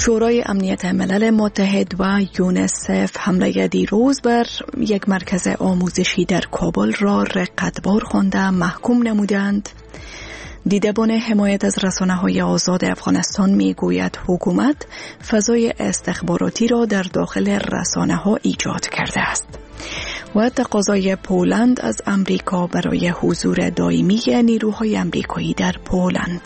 شورای امنیت ملل متحد و یونسف حمله دیروز بر یک مرکز آموزشی در کابل را رقتبار خوانده محکوم نمودند. دیدبان حمایت از رسانه‌های آزاد افغانستان می‌گوید حکومت فضای استخباراتی را در داخل رسانه‌ها ایجاد کرده است و تقاضای پولند از امریکا برای حضور دائمی نیروهای امریکایی در پولند.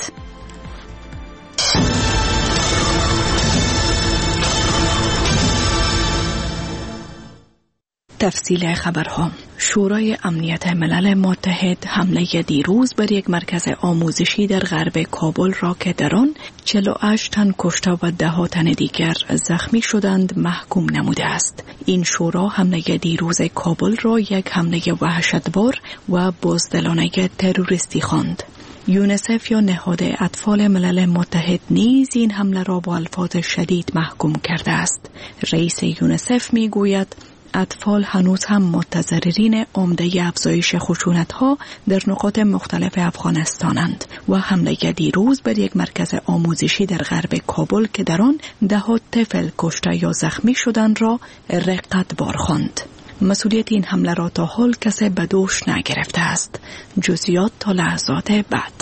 تفصیل خبرها. شورای امنیت ملل متحد حمله دیروز بر یک مرکز آموزشی در غرب کابل را که در آن 48 تن کشته و 10 تن دیگر زخمی شدند محکوم نموده است. این شورا حمله دیروز کابل را یک حمله وحشتبار و بزدلانه تروریستی خواند. یونسف یا نهاد اطفال ملل متحد نیز این حمله را با الفاظ شدید محکوم کرده است. رئیس یونسف میگوید اطفال هنوز هم متضررین عمده افزایش خشونت‌ها در نقاط مختلف افغانستانند و حمله دیروز بر یک مرکز آموزشی در غرب کابل که در آن 10 طفل کشته یا زخمی شدند را رقتبار خواند. مسئولیت این حمله را تا حال کسی به دوش نگرفته است. جزئیات تا لحظات بعد.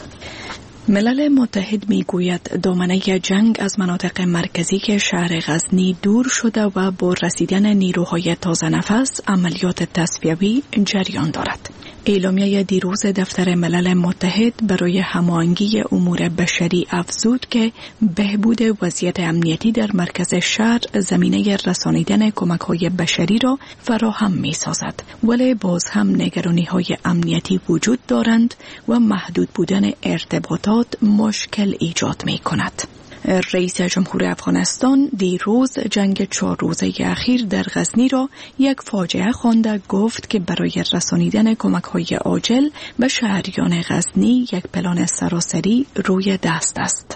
ملل متحد میگوید دامنه جنگ از مناطق مرکزی شهر غزنی دور شده و با رسیدن نیروهای تازه نفس عملیات تصفیوی جریان دارد. اعلامیه دیروز دفتر ملل متحد برای هماهنگی امور بشری افزود که بهبود وضعیت امنیتی در مرکز شهر زمینه رسانیدن کمک‌های بشری را فراهم می‌سازد، ولی باز هم نگرانی‌های امنیتی وجود دارند و محدود بودن ارتباطات مشکل ایجاد می‌کند. رئیس جمهور افغانستان دیروز جنگ 4 روزه اخیر در غزنی را یک فاجعه خوانده گفت که برای رسانیدن کمک‌های عاجل به شهریان غزنی یک پلان سراسری روی دست است.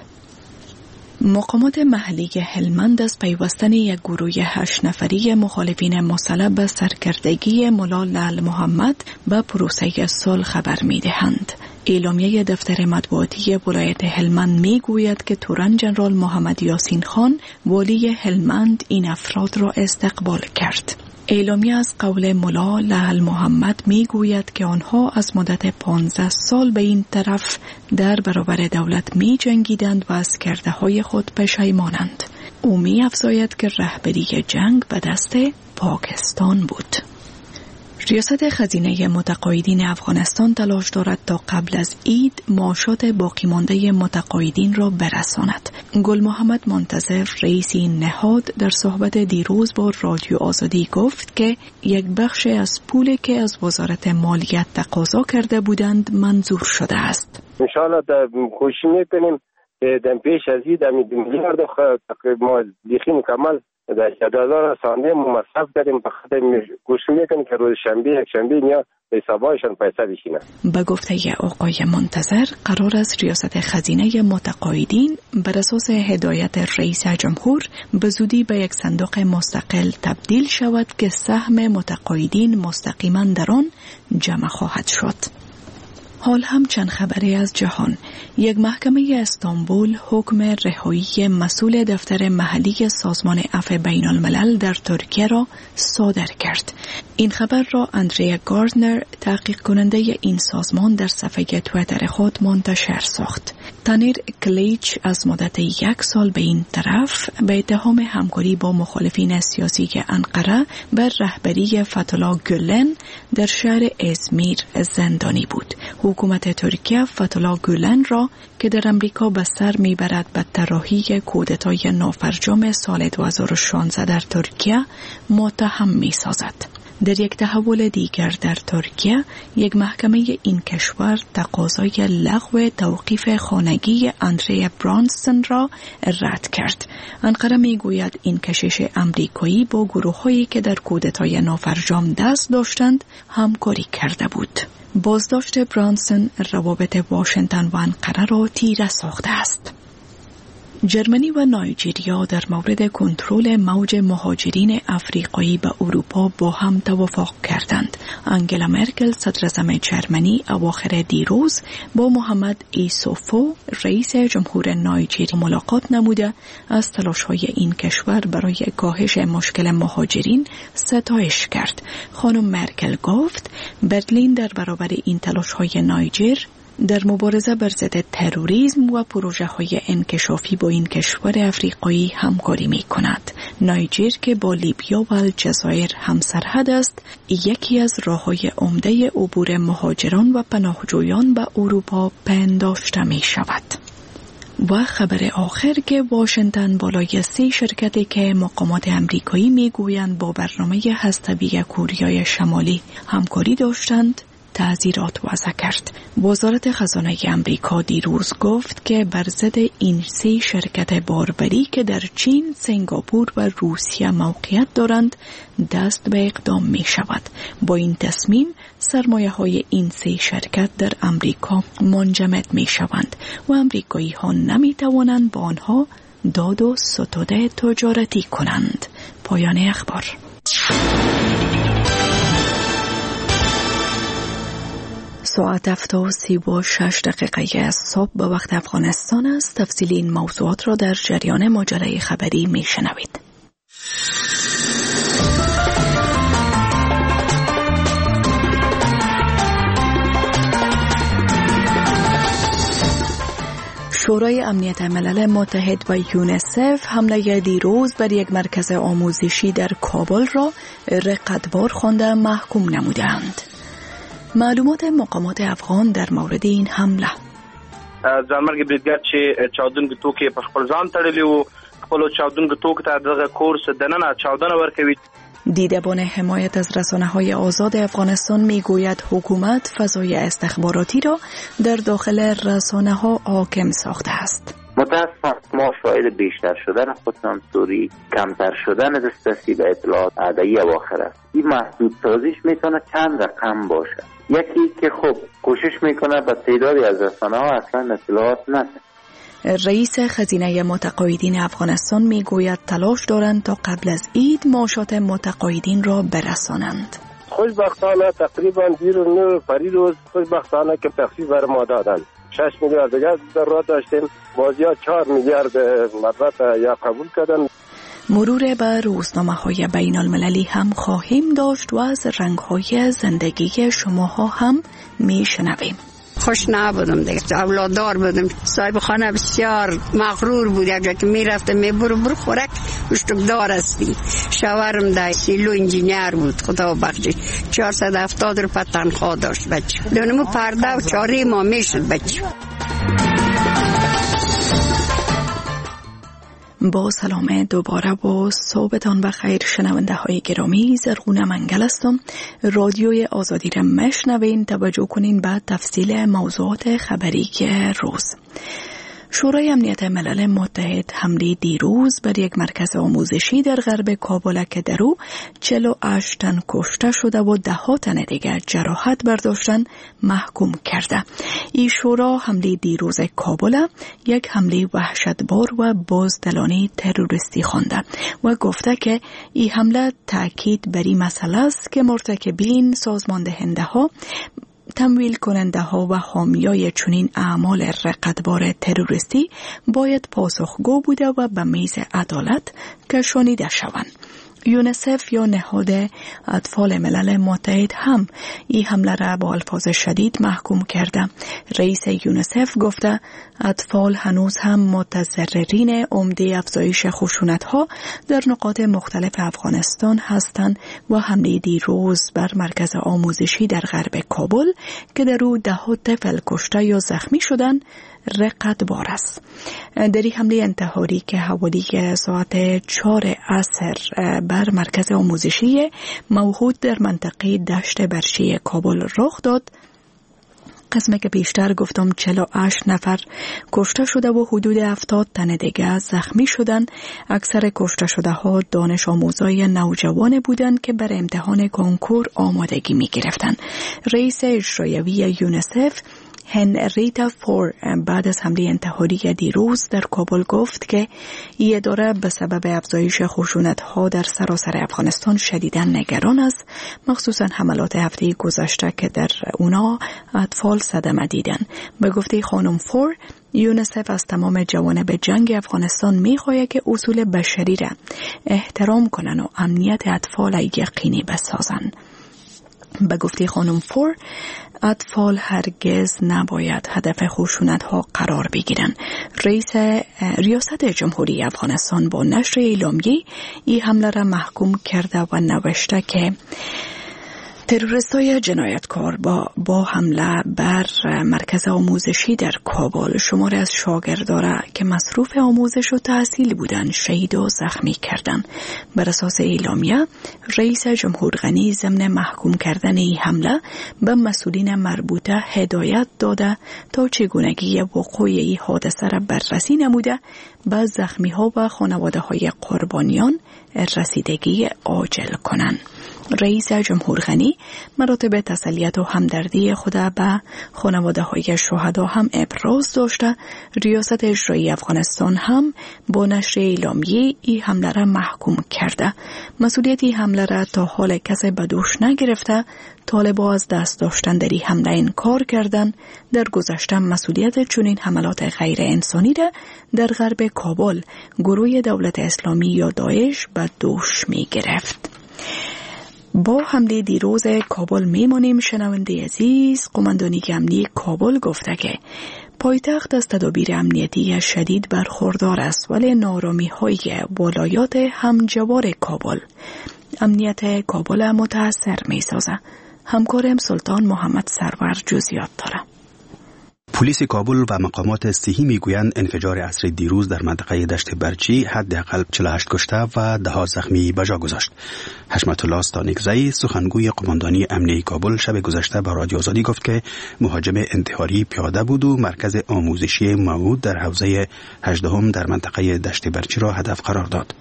مقامات محلی هلمند از پیوستن یک گروه 8 نفری مخالفین مسلح به سرکردگی ملا لعل محمد به پروسه صلح خبر می‌دهند. اعلامیه دفتر مطبوعاتی ولایت هلمند میگوید که تورن جنرال محمد یاسین خان والی هلمند این افراد را استقبال کرد. اعلامیه از قول ملا لعل محمد میگوید که آنها از مدت 15 سال به این طرف در برابر دولت می جنگیدند و از کرده های خود پشیمانند. او می افزاید که رهبری جنگ به دست پاکستان بود. ریاست خزینه متقاعدین افغانستان تلاش دارد تا قبل از عید معاشات باقی مانده متقاعدین را برساند. گل محمد منتظر رئیس این نهاد در صحبت دیروز با رادیو آزادی گفت که یک بخش از پولی که از وزارت مالیات تقاضا کرده بودند منظور شده است. ان شاء الله کوشش میکنیم که در پیش از عید میلیارد تقریبا ما دیخی مکمل در جدول رسانه مصرف کردیم. بخاطر کوشش میکنیم که روز شنبه یک شنبه نیا به حسابایشان پیسه بشینه. به گفته آقای منتظر قرار است ریاست خزینه متقاعدین بر اساس هدایت رئیس جمهور به زودی به یک صندوق مستقل تبدیل شود که سهم متقاعدین مستقیما در آن جمع خواهد شد. حال هم چند خبری از جهان. یک محکمه استانبول حکم رهایی مسئول دفتر محلی سازمان عفو بین الملل در ترکیه را صادر کرد. این خبر را اندریا گاردنر تحقیق کننده این سازمان در صفحه توییتر خود منتشر ساخت. تانیر کلیچ از مدت 1 سال به این طرف به اتهام همکاری با مخالفین سیاسی انقره بر رهبری فتح‌الله گولن در شهر ازمیر زندانی بود. حکومت ترکیه فتح‌الله گولن را که در امریکا به سر میبرد به طراحی کودتای نافرجام سال 2016 در ترکیه متهم میسازد. در یک تحول دیگر در ترکیه یک محکمه این کشور تقاضای لغو توقیف خانگی اندریا برانسون را رد کرد. انقره میگوید این کشیش امریکایی با گروه‌هایی که در کودتای نافرجام دست داشتند همکاری کرده بود. بازداشت برانسون روابط واشنگتن و انقره را تیره ساخته است. جرمنی و نایجریا در مورد کنترل موج مهاجرین افریقایی به اروپا با هم توافق کردند. آنگلا مرکل صدراعظم جرمنی اواخر دیروز با محمد ایسوفو رئیس جمهور نایجریا ملاقات نموده از تلاش‌های این کشور برای کاهش مشکل مهاجرین ستایش کرد. خانم مرکل گفت برلین در برابر این تلاش‌های نایجر در مبارزه بر ضد تروریسم و پروژه‌های انکشافی با این کشور افریقایی همکاری می‌کند. نایجر که با لیبیا و الجزایر همسرحد است، یکی از راه‌های عمده عبور مهاجران و پناهجویان به اروپا پنداشته می‌شود. و خبر آخر که واشنگتن بالای 3 شرکتی که مقامات امریکایی می‌گویند با برنامه هسته‌ای کره شمالی همکاری داشتند تعزیرات وضع کرد. وزارت خزانه امریکا دیروز گفت که بر ضد این 3 شرکت باربری که در چین، سنگاپور و روسیه موقعیت دارند دست به اقدام می شود. با این تصمیم سرمایه های این 3 شرکت در امریکا منجمد می شوند و امریکایی ها نمی توانند با آنها داد و ستد تجارتی کنند. پایان اخبار. ساعت 7:36 صبح به وقت افغانستان است. تفصیل این موضوعات را در جریان مجله خبری می شنوید. شورای امنیت ملل متحد و یونسف حمله دیروز بر یک مرکز آموزشی در کابل را رقتبار خوانده محکوم نمودند. معلومات مقامات افغان در مورد این حمله. ځانمرګي بریدګر چې چاودونکو توکي په خپل ځان تړلي وو، خپل چاودونکو توکو ته دغه کورس دننه چاودنه ورکوي. دیدبان حمایت از رسانه‌های آزاد افغانستان میگوید حکومت فضای استخباراتی را در داخل رسانه‌ها حاکم ساخته است. متاسفانه ما شاهد بیشتر شدن خودسانسوری، کمتر شدن دسترسی به اطلاعات عادی اواخر است. این محدود سازیش میتونه چند رقم باشه. یکی که خب کوشش میکنه به تعدادی از رسانه‌ها اصلا اطلاعات نده. رئیس خزینه متقاعدین افغانستان میگوید تلاش دارند تا قبل از عید معاشات متقاعدین را برسانند. خوشبختانه تقریبا دیروز پریروز خوشبختانه که تخفیف بر ما دادند. 6 میلیارد دیگر در راه داشتیم، بازی‌ها 4 میلیارد مربوط یا قبول کردن. مرور بر روزنامه‌های بین المللی هم خواهیم داشت و از رنگ‌های زندگی شماها هم میشنویم. خوش نبودم دیگه، اولاددار بودم، صاحب خانه بسیار مغرور بود، اگر که میرفتم میبرو خوراک اشتکدار هستی. شوهرم در سیلو انجینیر بود، خدا بخشید 470 روپیه تنخواه داشت بچه، دونمو پرده و چاره ما میشد بچه. با سلام دوباره و صبحتان بخیر شنونده های گرامی. زرغونه منگل هستم. رادیوی آزادی را مشنوین. توجه کنین به تفصیل موضوعات خبری روز. شورای امنیت ملل متحد حمله دیروز بر یک مرکز آموزشی در غرب کابل که در او 48 تن کشته شده و 10 تن دیگر جراحت برداشتن محکوم کرده. این شورا حمله دیروز کابل یک حمله وحشتبار و بازدلانی تروریستی خوانده و گفته که این حمله تاکید بر این مسئله است که مرتکبین، سازماندهنده ها، تمویل کننده ها و حامیای چنین اعمال رقتبار تروریستی باید پاسخگو بوده و به میز عدالت کشانیده شوند. یونسف یا نهاد اطفال ملل متحد هم این حمله را با الفاظ شدید محکوم کرده. رئیس یونسف گفته اطفال هنوز هم متضررین عمده افزایش خشونت‌ها در نقاط مختلف افغانستان هستند و حمله دیروز بر مرکز آموزشی در غرب کابل که در او 10 طفل کشته یا زخمی شدند رقتبار است. در این حمله انتحاری که حوالی ساعت 4 عصر بر مرکز آموزشی موجود در منطقه دشت برشی کابل رخ داد، قسمه که بیشتر گفتم 48 نفر کشته شده و حدود 70 تن دیگه زخمی شدند. اکثر کشته شده ها دانش آموزای نوجوان بودند که بر امتحان کنکور آمادگی می گرفتند. رئیس اجرایی یونسف هنریتا فور بعد از حمله انتحاری دیروز در کابل گفت که این اداره به سبب افزایش خشونت‌ها در سراسر افغانستان شدیداً نگران است، مخصوصاً حملات هفته گذشته که در اونا اطفال صدمه دیدن. به گفته خانم فور، یونیسف از تمام جوانب جنگ افغانستان می‌خواهد که اصول بشری را احترام کنند و امنیت اطفال یقینی بسازند. به گفته خانم فور، اطفال هرگز نباید هدف خشونت‌ها قرار بگیرند. ریاست جمهوری افغانستان با نشر اعلامیه این حمله را محکوم کرده و نوشته که تروریستای جنایتکار با حمله بر مرکز آموزشی در کابل شماری از شاگردان که مصروف آموزش و تحصیل بودند شهید و زخمی کردند. بر اساس اعلامیه، رئیس جمهور غنی ضمن محکوم کردن این حمله به مسئولین مربوطه هدایت داده تا چگونگی وقوع این حادثه را بررسی نموده به زخمی ها و خانواده های قربانیان رسیدگی عاجل کنند. رئیس جمهور غنی مراتب تسلیت و همدردی خود به خانواده های شهدا هم ابراز داشته. ریاست اجرایی افغانستان هم با نشر اعلامیه این حمله را محکوم کرده. مسئولیت این حمله را تا حال کسی به دوش نگرفته. طالبان از دست داشتن در این حمله انکار کردن. در گذشته مسئولیت چنین حملات غیر انسانی را در غرب کابل گروه دولت اسلامی یا داعش به دوش می گرفت. با حمله دیروز کابل میمانیم. شنونده عزیز، قماندانی امنیتی کابل گفته که پایتخت از تدابیر امنیتی شدید برخوردار است، ولی نارامی های ولایات همجوار کابل امنیت کابل متاثر می سازه. همکارم سلطان محمد سرور جزئیات داره. پلیس کابل و مقامات صحی میگویند انفجار عصر دیروز در منطقه دشت برچی حداقل 48 کشته و 10 زخمی به جا گذاشت. حشمت الله استانکزی، سخنگوی قماندانی امنیتی کابل، شب گذشته به رادیو آزادی گفت که مهاجم انتحاری پیاده بود و مرکز آموزشی موعود در حوزه 18 در منطقه دشت برچی را هدف قرار داد.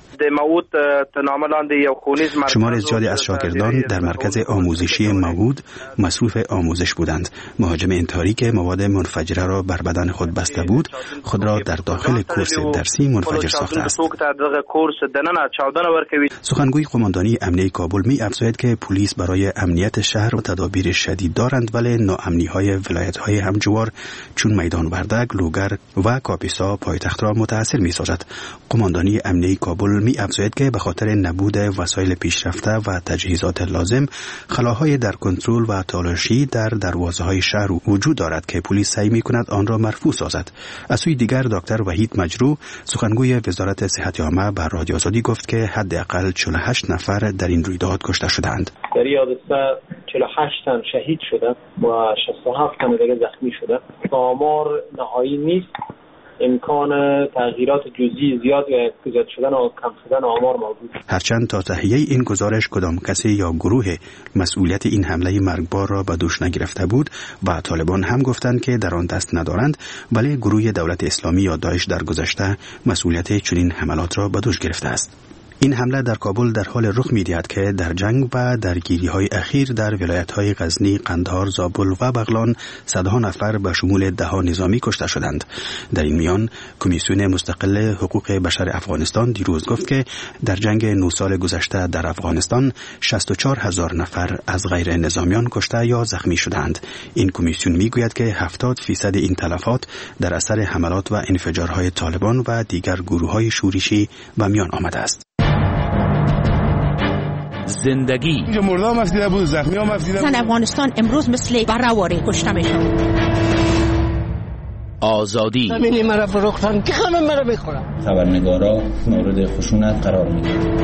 شمار زیادی از شاگردان در مرکز آموزشی موعود مصروف آموزش بودند. مهاجم انتحاری که مواد منفجره را بر بدن خود بسته بود، خود را در داخل کورس درسی منفجر ساخته است. سخنگوی قماندانی امنیتی کابل می افزاید که پلیس برای امنیت شهر و تدابیر شدید دارند، ولی ناامنی های ولایت های همجوار چون میدان وردک، لوگر و کاپیسا پایتخت را متاثر می سازد. قماندانی امنیتی کابل می افزاید که به خاطر نبود وسایل پیشرفته و تجهیزات لازم، خلاهای در کنترل و تالاشی در دروازه های شهر وجود دارد که پلیس سعی می کند آن را مرفوع سازد. از سوی دیگر دکتر وحید مجروح، سخنگوی وزارت صحت عامه، بر رادیو آزادی گفت که حداقل 48 نفر در این رویداد کشته شدند. در این حادثه 48 تن شهید شده و 67 تن دیگر زخمی شده. آمار نهایی نیست. امکان تغییرات جزئی زیاد یا زیاد شدن و کم شدن آمار موجود. هرچند تا تهیه این گزارش کدام کسی یا گروه مسئولیت این حمله مرگبار را به دوش نگرفته بود و طالبان هم گفتند که در آن دست ندارند، ولی گروه دولت اسلامی یا داعش در گذشته مسئولیت چنین حملات را به دوش گرفته است. این حمله در کابل در حال رخ می‌دهد که در جنگ و درگیری‌های اخیر در ولایت‌های غزنی، قندهار، زابل و بغلان صدها نفر به شمول 10 نظامی کشته شدند. در این میان کمیسیون مستقل حقوق بشر افغانستان دیروز گفت که در جنگ 9 سال گذشته در افغانستان 64,000 نفر از غیر نظامیان کشته یا زخمی شدند. این کمیسیون میگوید که 70% این تلفات در اثر حملات و انفجارهای طالبان و دیگر گروه‌های شورشی به میان آمده است. زندگی مردم مفیده بود، زخمی ها مفیده بود. زن افغانستان امروز مثل برواره کشته میشن. آزادی همینی مرا فروختن که همه مرا بخورم. خبرنگارا مورد خشونت قرار میگیرن.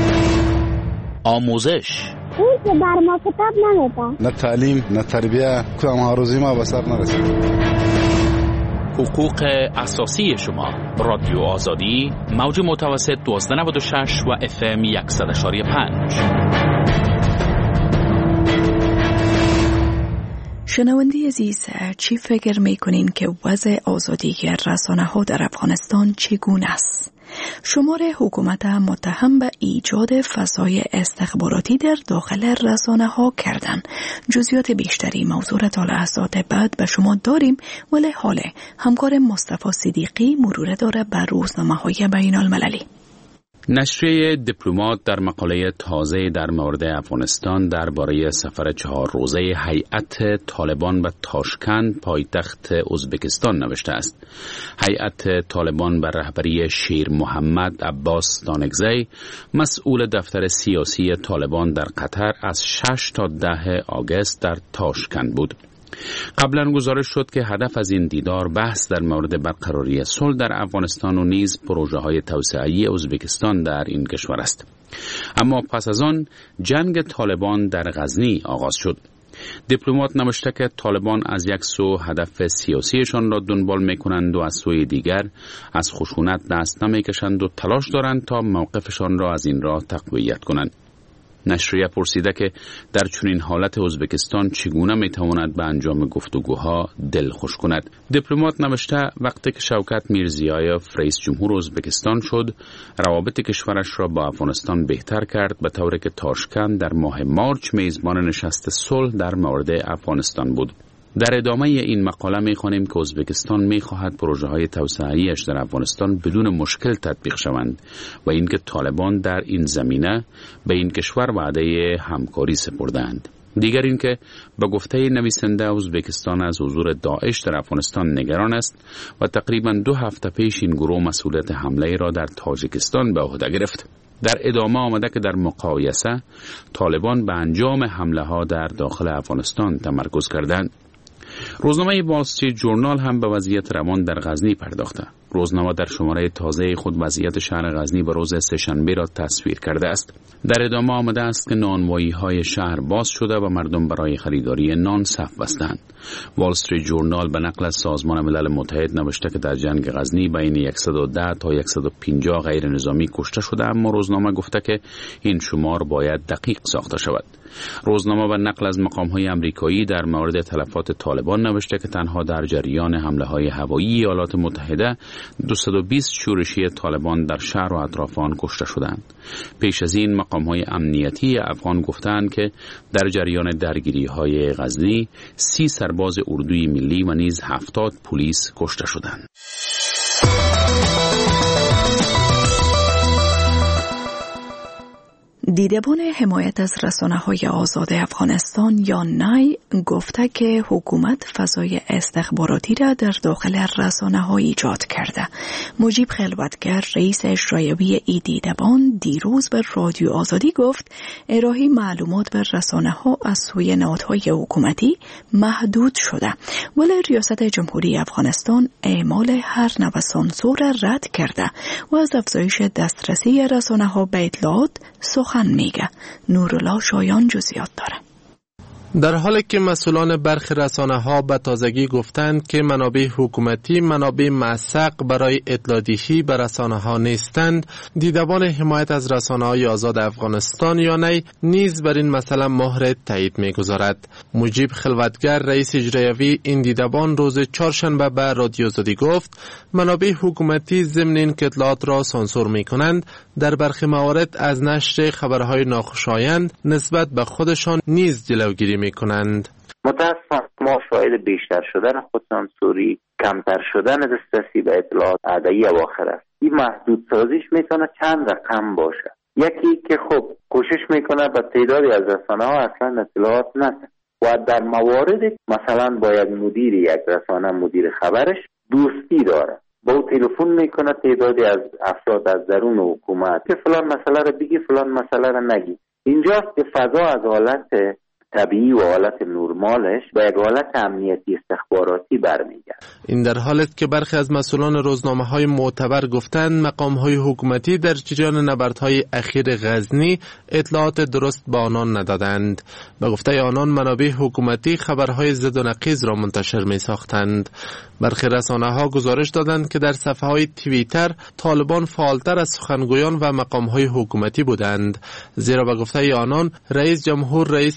آموزش اون که بر ما کتاب نمیده. نه تعلیم نه تربیه، کدام هاروزی ما به سر نرسید. حقوق اساسی شما. رادیو آزادی، موج متوسط 1296 و FM 100.5. شنونده عزیز، چی فکر میکنین که وضع آزادی رسانه ها در افغانستان چگونه است؟ شمار حکومت متهم به ایجاد فضای استخباراتی در داخل رسانه ها کردن. جزئیات بیشتری موضوع را تا لحظات بعد به شما داریم، ولی حالا همکار مصطفی صدیقی مرور داره بر روزنامه‌های بین المللی. نشریه دیپلمات در مقاله تازه در مورد افغانستان درباره سفر 4 روزه هیئت طالبان به تاشکند پایتخت ازبکستان نوشته است. هیئت طالبان بر رهبری شیر محمد عباس دانگزی، مسئول دفتر سیاسی طالبان در قطر، از 6 تا 10 آگوست در تاشکند بود. قبلا گزارش شد که هدف از این دیدار بحث در مورد برقراری صلح در افغانستان و نیز پروژه‌های توسعه‌ای ازبکستان در این کشور است. اما پس از آن جنگ طالبان در غزنی آغاز شد. دیپلمات نوشته که طالبان از یک سو هدف سیاسیشان را دنبال می‌کنند و از سوی دیگر از خشونت دست نمی‌کشند و تلاش دارند تا موقفشان را از این راه تقویت کنند. نشریه پرسیده که در چنین حالت ازبکستان چگونه میتواند به انجام گفتگوها دل خوش کند. دیپلمات نوشته وقتی که شوکت میرزیایف رئیس جمهور ازبکستان شد، روابط کشورش را با افغانستان بهتر کرد، به طوری که تاشکند در ماه مارچ میزبان نشست صلح در مورد افغانستان بود. در ادامه این مقاله می‌خوانیم که ازبکستان می‌خواهد پروژه‌های توسعه‌ایش در افغانستان بدون مشکل تطبیق شوند و اینکه طالبان در این زمینه به این کشور وعده همکاری سپردند. دیگر اینکه به گفته نویسنده ازبکستان از حضور داعش در افغانستان نگران است و تقریباً 2 هفته پیش این گروه مسئولیت حمله را در تاجیکستان به عهده گرفت. در ادامه آمده که در مقایسه طالبان به انجام حمله‌ها در داخل افغانستان تمرکز کردند. روزنامه وال استریت ژورنال هم به وضعیت روان در غزنی پرداخته. روزنامه در شماره تازه خود وضعیت شهر غزنی به روز سه‌شنبه را تصویر کرده است. در ادامه آمده است که نانوایی‌های شهر باز شده و مردم برای خریداری نان صف بستند. وال استریت ژورنال به نقل از سازمان ملل متحد نوشته که در جنگ غزنی بین 110 تا 150 غیر نظامی کشته شده، اما روزنامه گفته که این شمار باید دقیق ساخته شود. روزنامه به نقل از مقام‌های آمریکایی در مورد تلفات طالبان نوشته که تنها در جریان حمله‌های هوایی ایالات متحده 220 شورشی طالبان در شهر و اطراف آن کشته شدند. پیش از این مقام‌های امنیتی افغان گفتند که در جریان درگیری‌های غزنی 30 سرباز اردوی ملی و نیز 70 پلیس کشته شدند. دیدبان حمایت از رسانه‌های آزاد افغانستان یا نای گفته که حکومت فضای استخباراتی را در داخل رسانه‌ها ایجاد کرده. مجیب خلوتگر رئیس اجرایی ای دیدبان دیروز به رادیو آزادی گفت ارائه معلومات به رسانه‌ها از سوی نهادهای حکومتی محدود شده، ولی ریاست جمهوری افغانستان اعمال هر نوع سانسور را رد کرده و از افزایش دسترسی رسانه‌ها به اطلاعات سخن میگه. نورالله شایان جزئیات داره. در حالی که مسئولان برخی رسانه‌ها به تازگی گفتند که منابع حکومتی منابع موثق برای اطلاع‌دهی به رسانه‌ها نیستند، دیدبان حمایت از رسانه‌های آزاد افغانستان یا نی نیز بر این مسئله مهر تایید می‌گذارد. مجیب خلوتگر رئیس اجرایی این دیدبان روز چهارشنبه به رادیو آزادی گفت منابع حکومتی ضمن این که اطلاعات را سانسور می‌کنند در برخی موارد از نشر خبرهای ناخوشایند نسبت به خودشان نیز جلوگیری می‌کنند. متأسفانه ما شاهد بیشتر شدن خودسانسوری، کمتر شدن دسترسی به اطلاعات عادی اواخر است. این محدود سازیش میتونه چند رقم باشه. یکی که خب کوشش میکنه به تعدادی از رسانه‌ها اصلا اطلاعات نده و در موارد مثلا باید مدیر یک رسانه مدیر خبرش دوستی داره، با او تلفن میکنه تعدادی از افراد از درون حکومت که فلان مسئله رو بگی فلان مسئله رو نگی. اینجاست که فضا از حالت طبیعی و حالت نرمالش به یک حالت امنیتی استخباراتی برمیگرده. این در حالی است که برخی از مسئولان روزنامه‌های معتبر گفتند مقام‌های حکومتی در جریان نبردهای اخیر غزنی اطلاعات درست به آنان ندادند. به گفته آنان منابع حکومتی خبرهای ضد و نقیض را منتشر می‌ساختند. برخی رسانه‌ها گزارش دادند که در صفحه‌های توییتر طالبان فعالتر از سخنگویان و مقام‌های حکومتی بودند، زیرا به گفته آنان رئیس جمهور رئیس اجرایی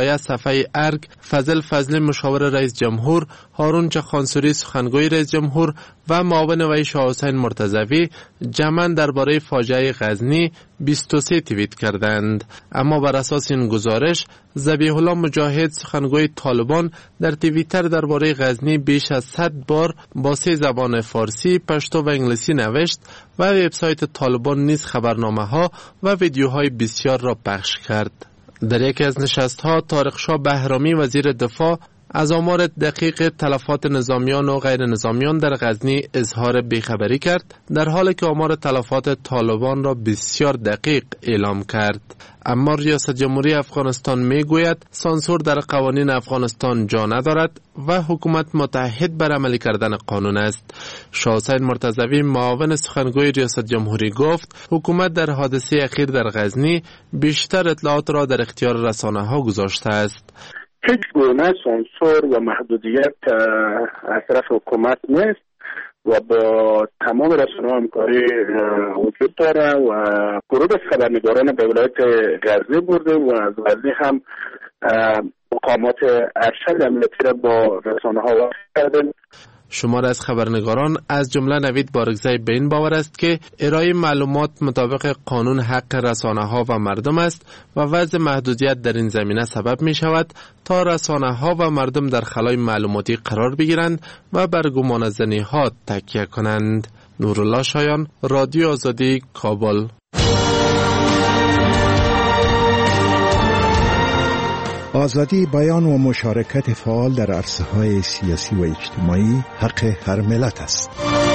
آیه صفحه ارگ، فضل فضلی مشاور رئیس جمهور، هارون چخانسوری سخنگوی رئیس جمهور و معاون وی شاه حسین مرتضوی جمعاً درباره فاجعه غزنی 23 توییت کردند. اما بر اساس این گزارش ذبیح الله مجاهد سخنگوی طالبان در توییتر درباره غزنی بیش از 100 بار با 3 زبان فارسی، پشتو و انگلیسی نوشت و وبسایت طالبان نیز خبرنامه‌ها و ویدیوهای بسیار را پخش کرد. در یکی از نشست‌ها طارق شاه بهرامی وزیر دفاع از آمار دقیق تلفات نظامیان و غیر نظامیان در غزنی اظهار بیخبری کرد، در حالی که آمار تلفات طالبان را بسیار دقیق اعلام کرد. اما ریاست جمهوری افغانستان می گوید سانسور در قوانین افغانستان جا ندارد و حکومت متحد بر عملی کردن قانون است. شاه حسین مرتضوی معاون سخنگوی ریاست جمهوری گفت حکومت در حادثه اخیر در غزنی بیشتر اطلاعات را در اختیار رسانه ها گذاشته است. هیچ گونه سانسور و محدودیت از طرف حکومت نیست و با تمام رسانه‌ها همکاری وجود داره و گروه خبرنگاران به ولایت غزنی برده و از غزنی هم مقامات ارشد امنیتی را با رسانه‌ها وصل کردن. شمار از خبرنگاران از جمله نوید بارگزی به این باور است که ارائه معلومات مطابق قانون حق رسانه‌ها و مردم است و وضع محدودیت در این زمینه سبب می شود تا رسانه‌ها و مردم در خلای معلوماتی قرار بگیرند و بر گمانه‌زنی‌ها تکیه کنند. نورالله شایان، رادیو آزادی، کابل. آزادی بیان و مشارکت فعال در عرصه‌های سیاسی و اجتماعی حق هر ملت است.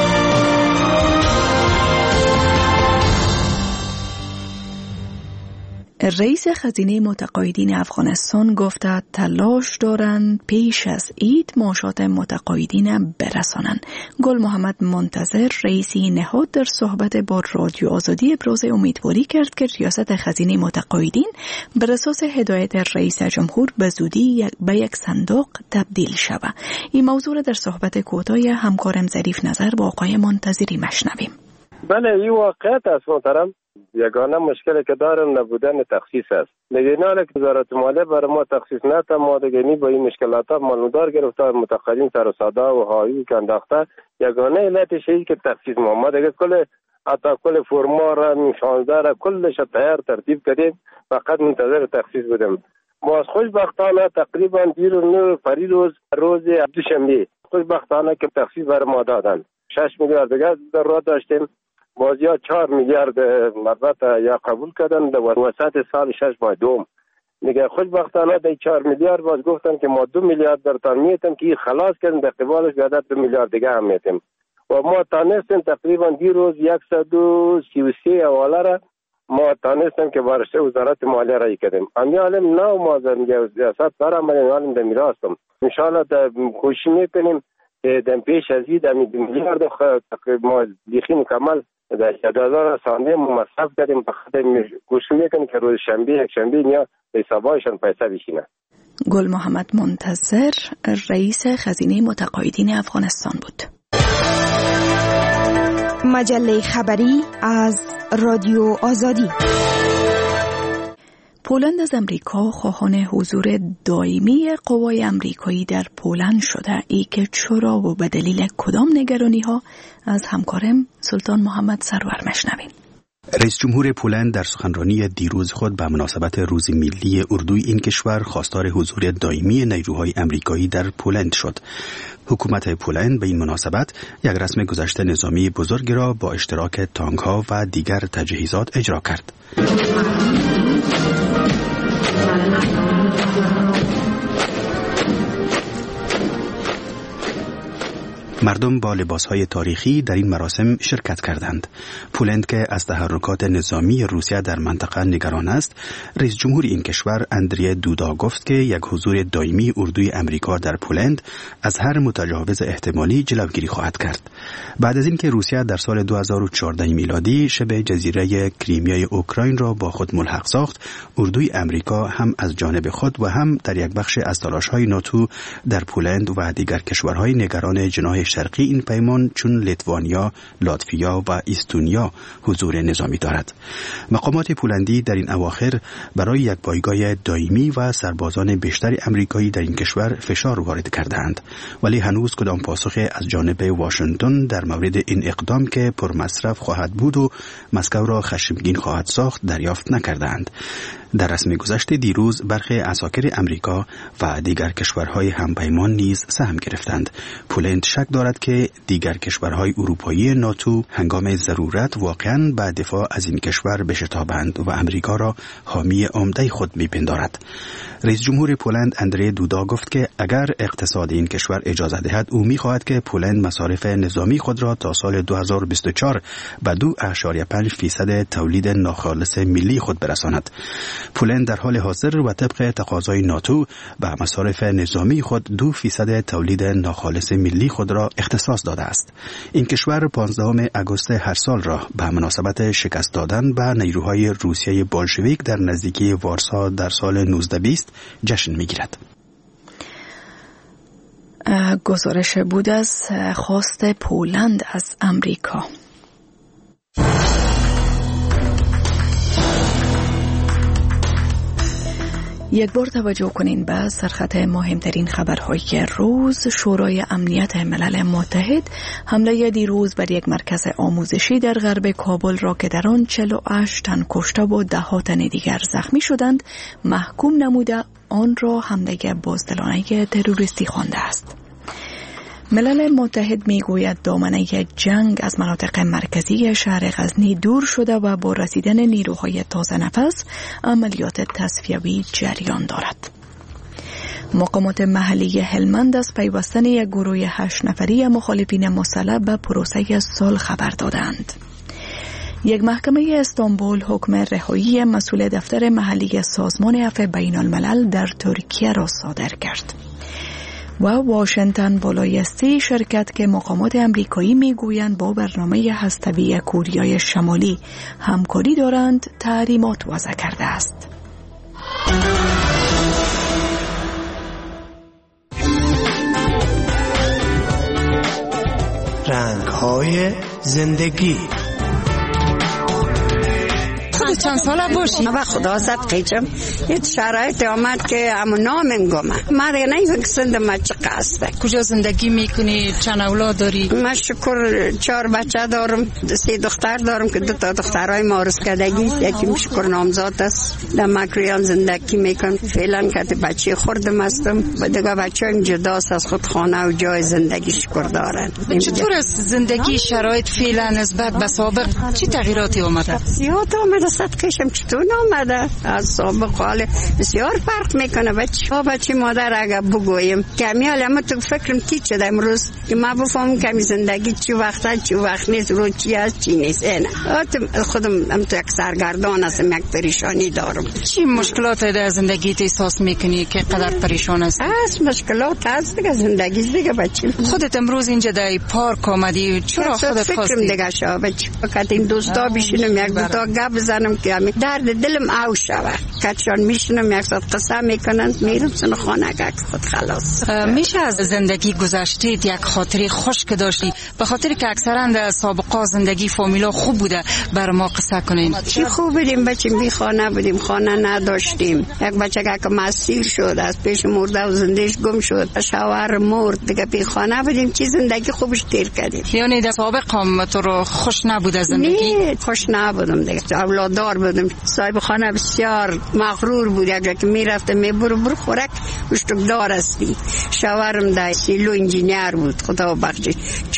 رئیس خزینه متقاعدین افغانستان گفت تلاش دارند پیش از عید معاشات متقاعدین برسانند. گل محمد منتظر رئیسی نهاد در صحبت با رادیو آزادی ابراز امیدواری کرد که ریاست خزینه متقاعدین بر اساس هدایت رئیس جمهور به زودی به یک صندوق تبدیل شود. این موضوع را در صحبت کوتاه همکارم ظریف نظر با آقای منتظری مشنویم. بله، این واقعیت است محترم. یگانه مشکلی که دارم نبودن تخصیص است. نگیناله که وزارت مالیه برای ما تخصیص نده، ما دیگه با این مشکلات معلومدار گرفتار متقاعدین سر و ساده و هایی که انداخته. یگانه علتش اینه که تخصیص ما دیگه کل فرما را 16 را کلش تیار ترتیب کردیم، فقط منتظر تخصیص بودیم. ما از خوشبختانه تقریبا روز دوشنبه خوشبختانه که تخصیص برای ما دادن 6 میلیارد دیگه ضرورت داشتیم. بازیا 4 میلیارد البته یا قبول کردن در وسط سال 6 ماه دوم. دیگه خوشبختانه در 4 میلیارد باز گفتن که ما 2 میلیارد در تان میتیم که خلاص کردن، در قبالش بیادر 2 میلیارد دیگه هم میتیم و ما تانستیم تقریبا دیروز 133 حواله را ما تانستیم که بارشته وزارت مالیه رای کردیم. امی عالم نو ما در سیاست برامدیم عالم در میراستم انشاءالله در کوشش میکنیم در پیش از این 2 میلیارد ما دیخی مکمل در جدازار رسانه مصرف کردیم. بخاطر کوشش میکنیم که روز شنبه یک شنبه نیا حسابایشان پیسه بشینه. گل محمد منتظر رئیس خزینه متقاعدین افغانستان بود. مجله خبری از رادیو آزادی. پولند از امریکا خواهان حضور دائمی قوای امریکایی در پولند شده. ای که چرا و به دلیل کدام نگرانی ها از همکارم سلطان محمد سرور مشنویم. رئیس جمهور پولند در سخنرانی دیروز خود به مناسبت روز ملی اردوی این کشور خواستار حضور دائمی نیروهای امریکایی در پولند شد. حکومت پولند به این مناسبت یک رسم گذشته نظامی بزرگ را با اشتراک تانک‌ها و دیگر تجهیزات اجرا کرد. مردم با لباسهای تاریخی در این مراسم شرکت کردند. پولند که از تحرکات نظامی روسیه در منطقه نگران است، رئیس جمهور این کشور اندری دودا گفت که یک حضور دائمی اردوی امریکا در پولند از هر متجاوز احتمالی جلوگیری خواهد کرد. بعد از اینکه روسیه در سال 2014 میلادی شبه جزیره کریمیای اوکراین را با خود ملحق ساخت، اردوی امریکا هم از جانب خود و هم در یک بخش از تلاش‌های ناتو در پولند و دیگر کشورهای نگران جناح شرقی این پیمان چون لیتوانیا، لاتویا و استونیا حضور نظامی دارد. مقامات پولندی در این اواخر برای یک پایگاه دائمی و سربازان بیشتر امریکایی در این کشور فشار وارد کردند، ولی هنوز کدام پاسخ از جانب واشنگتن در مورد این اقدام که پرمصرف خواهد بود و مسکو را خشمگین خواهد ساخت دریافت نکردند. در رسم گذشت دیروز برخی عساکر امریکا و دیگر کشورهای همپیمان نیز سهم گرفتند. پولند شک دارد که دیگر کشورهای اروپایی ناتو هنگام ضرورت واقعاً به دفاع از این کشور بشتابند و امریکا را حامی عمده خود می‌پندارد. رئیس جمهور پولند اندری دودا گفت که اگر اقتصاد این کشور اجازه دهد او می‌خواهد که پولند مصارف نظامی خود را تا سال 2024 به 2.5% تولید ناخالص ملی خود برساند. پولند در حال حاضر و طبق تقاضای ناتو به مصارف نظامی خود 2% تولید ناخالص ملی خود را اختصاص داده است. این کشور 15 آگوست هر سال را به مناسبت شکست دادن به نیروهای روسیه بولشویک در نزدیکی وارسا در سال 1920 جشن می‌گیرد. گزارش بود از خواست پولند از امریکا. یک بار توجه کنین به سرخط مهمترین خبرهای روز. شورای امنیت ملل متحد حمله دیروز بر یک مرکز آموزشی در غرب کابل را که در آن 48 تن کشته و 10 تن دیگر زخمی شدند محکوم نموده آن را حمله بزدلانه تروریستی خوانده است. ملل متحد میگوید دامنه جنگ از مناطق مرکزی شهر غزنی دور شده و با رسیدن نیروهای تازه نفس عملیات تصفیوی جریان دارد. مقامات محلی هلمند از پیوستن یک گروه 8 نفری مخالفین مسلح به پروسه صلح خبر دادند. یک محکمه استانبول حکم رهایی مسئول دفتر محلی سازمان عفو بین الملل در ترکیه را صادر کرد. و واشنگتن بالای 30 شرکت که مقامات امریکایی میگویند با برنامه هسته‌ای کوریای شمالی همکاری دارند تحریمات وضع کرده است. رنگ‌های زندگی. خود چند ساله باشی و خدا زد قیچم یه شرایط آمد که همون نامم گمه من دیگه نیفهم که سندم چه قصده. کجا زندگی میکنی؟ چند اولاد داری؟ من شکر 4 بچه دارم، 3 دختر دارم که 2 دخترای مارس کردگی، یکی شکر نامزاد است در مکریان زندگی میکنم فعلا که بچه خوردم هستم و دیگه بچه هم جداست از خود خانه و جای زندگی شکر دارن. چطور است زندگی شرایط فعلا نسبت به سابق چی تغییراتی آمده؟ زیاد آمده صدقشم چطور آمده از سابق حال بسیار فرق میکنه. بچه مادر اگر بگویم کمی حالا تو فکرم کی شد امروز که ما بفهم کمی زندگی چی وقت نیست رو چی هست چی نیست. اینه خودم هم تو یک سرگردان هستم، یک پریشانی دارم. چی مشکلات در زندگیت احساس میکنی که قدر پریشان هستی؟ مشکلات هست دیگه زندگی دیگه بچه. خودت امروز اینجا در پارک آمدی چرا خودت خواستی؟ فکرم دیگه شا بچه فقط این دوستا بشینم یک دوتا گپ بزنم که همین درد دلم او شود کچان میشنم یک ساعت قصه میکنن میرم سن خانه که خود خلاص. میشه از زندگی گذشتید یک خاطری خوش که داشتی به خاطر که اکثرا در سابقا زندگی فامیلا خوب بوده بر ما قصه کنین؟ چی خوب بودیم بچه بی خانه بودیم، خانه نداشتیم. یک بچه که مسیر شد از پیش مرده و زندگیش گم شد، شوهر مرد دیگه بی خانه بودیم. چی زندگی خوبش تیر کردیم. یعنی در سابق هم تو رو خوش نبوده زندگی؟ نه خوش نبودم دیگه، اولاددار بودم. صاحب خانه بسیار مغرور بود، اگر که میرفته میبرو خورک گشتک دار استی. شوهرم در سیلو انجینیر بود خدا بخشی،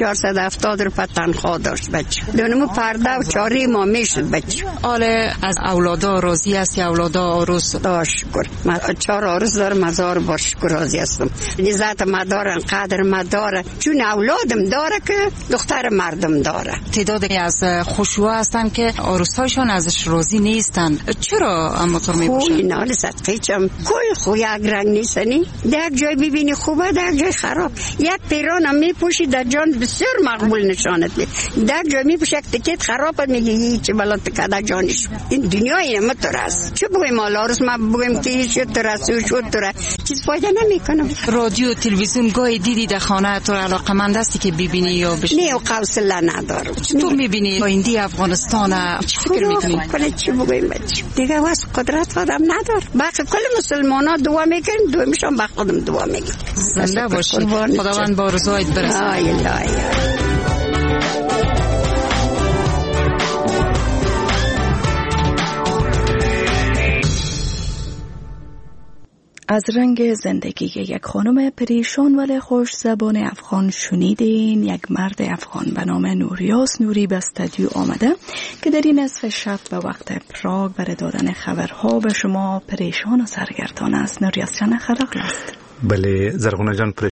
470 روپیه تنخواه داشت بچه. دونمو پرده و چاری ما میشد بچه. آله از اولادا راضی هستی؟ اولادا آروس؟ شکر من 4 آروس دارم، هزار بار شکر راضی هستم. عزت مدارن قدر مداره چون اولادم داره که دختر مردم داره. تعدادی از خشوع هستن که آروسایشان ازش راضی نیستن. چرا اما طور میپوشن؟ اینا لصدقه چم کل خو یک رنگ نیستنی. در جای ببینی خوبه، در جای خراب. یک پیران هم میپوشی در جان بسیار مقبول نشانت می. در جای میپوشی یک تکت خراب میگی چه بلا تکه در جانش. این دنیای مطور است. چه بگویم آلارس ما بگویم که شد ترسو شد تره چیز فایده نمیکنم. رادیو تلویزیون گاهی دیدی در خانه تو علاقمند هستی که ببینی یا بشنوی؟ نه و قوسله ندارم. تو میبینی آینده افغانستان چی فکر میکنی؟ کنه چی بگویم دیگه واسه قدرت آدم ندار. باقی کل مسلمان ها دعا میکنیم، دومیشان با خودم دعا میگیم. زنده باشی، خداوند با رضایت برسه. از رنگ زندگی یک خانم پریشان ولی خوش زبان افغان شنیدین. یک مرد افغان به نام نوریاس نوری به استودیو آمده که در این نصف شب به وقت پراگ برای دادن خبرها به شما پریشان و سرگردان است. نوریاس جان خرق است. بله زرغونه جان،